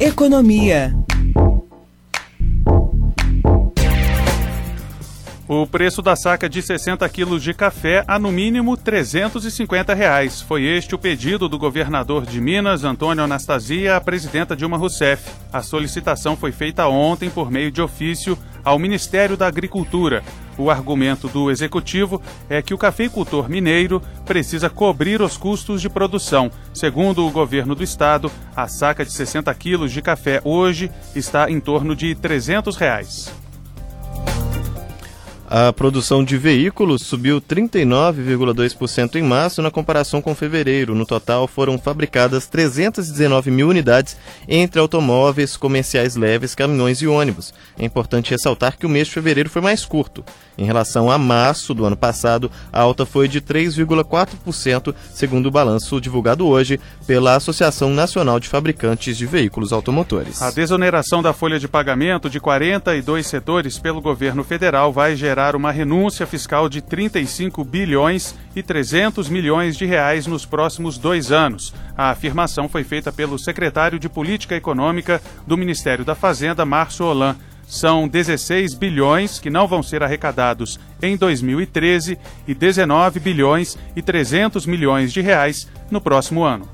Economia. O preço da saca de 60 quilos de café a no mínimo R$ 350. Foi este o pedido do governador de Minas, Antônio Anastasia, à presidenta Dilma Rousseff. A solicitação foi feita ontem por meio de ofício ao Ministério da Agricultura. O argumento do executivo é que o cafeicultor mineiro precisa cobrir os custos de produção. Segundo o governo do estado, a saca de 60 quilos de café hoje está em torno de R$ 300. A produção de veículos subiu 39,2% em março na comparação com fevereiro. No total, foram fabricadas 319 mil unidades entre automóveis, comerciais leves, caminhões e ônibus. É importante ressaltar que o mês de fevereiro foi mais curto. Em relação a março do ano passado, a alta foi de 3,4%, segundo o balanço divulgado hoje pela Associação Nacional de Fabricantes de Veículos Automotores. A desoneração da folha de pagamento de 42 setores pelo governo federal vai gerar uma renúncia fiscal de 35 bilhões e 300 milhões de reais nos próximos 2 anos. A afirmação foi feita pelo secretário de Política Econômica do Ministério da Fazenda, Márcio Hollan. São 16 bilhões que não vão ser arrecadados em 2013 e 19 bilhões e 300 milhões de reais no próximo ano.